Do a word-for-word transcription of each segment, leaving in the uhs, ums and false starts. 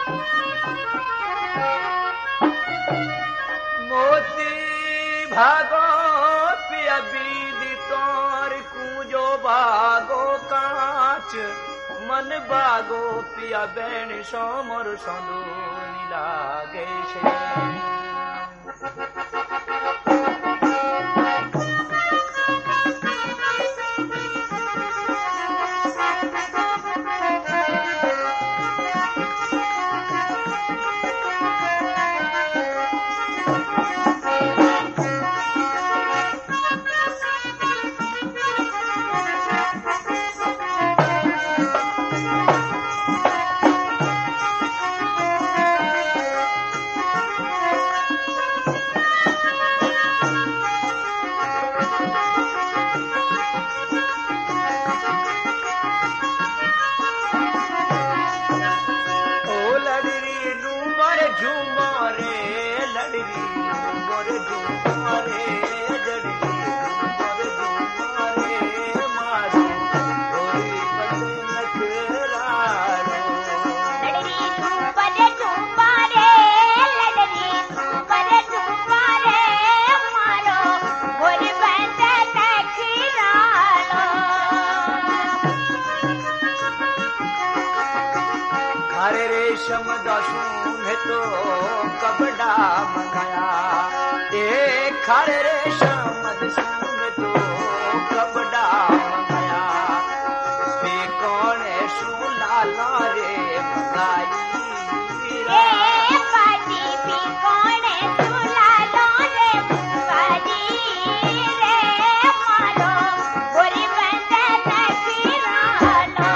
मोती भागो पिया बीदी तोर कूजो भागो कांच मन बागो पिया बैन सो मोर संदो लागे छे रेशम दासून तो कपड़ा मंगाया ए खड़े रेशम दासून तो कपड़ा मंगाया पे कौन सु लाला रे मंगाई ए पाटी पे कौन सु लाला रे मंगाई रे मारो गोरी बंदे नखिरालो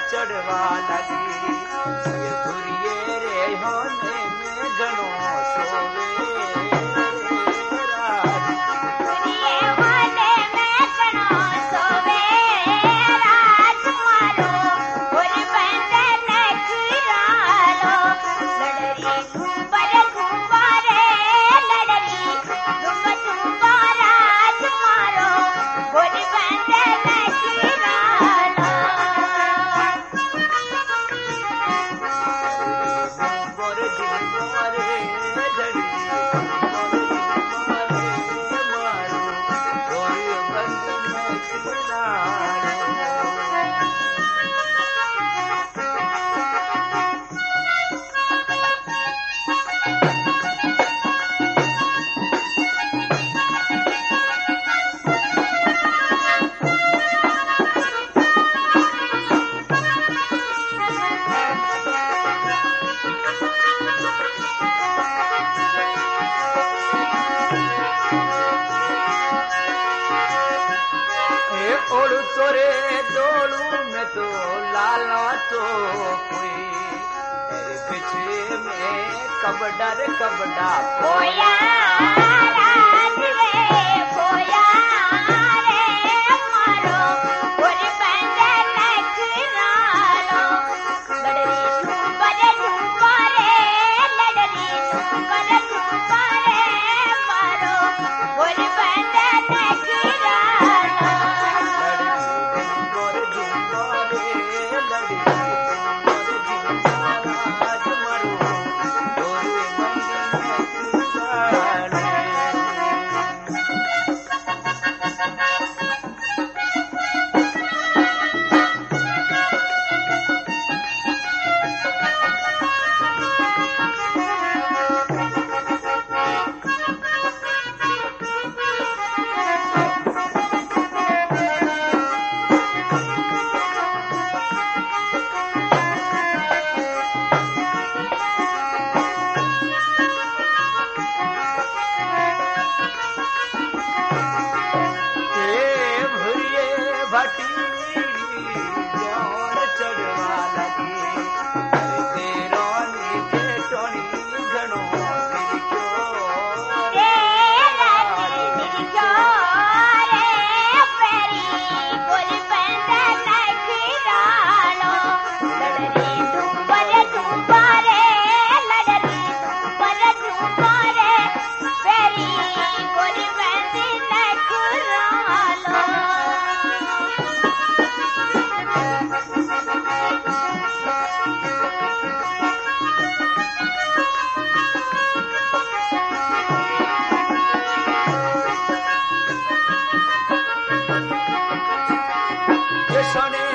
चढ़वा लगी ये भुरिये रे होने में घणो सोवे राज भुरिये होने में घणो सोवे राज मारो भुरि बंदे नखरालो लड़री घुंबर घुंबारे लड़री घुम घुंबा राज मारो भुरि बंदे नखरालो गोर झुमारे झड़ी मारो गोर बंद में किनारे ए ओड़ू तोरे डोलू में तो लाला तो कोई तेरे पीछे में कबडा रे कबडा खोया राज रे खोया रे मारो भुरि बंदे नखरालो लड़री झुंबर झुंबारे लड़री झुंबर झुंबारे मारो भुरि बंदे नखरालो गोर झुमारे लड़ी गोर झुमारा झुमरो गोर बंद में किनारे ए भुरिये भटी जोर चढ़वा लगी तेरो नीचे टोनी घणो गिरक्यो रे राज निरख्यो रे पेरी भुरि बंदे नखरालो लड़री झुंबर झुंबारे लड़री झुंबर झुंबारे पेरी भुरि बंदे नखरालो सोने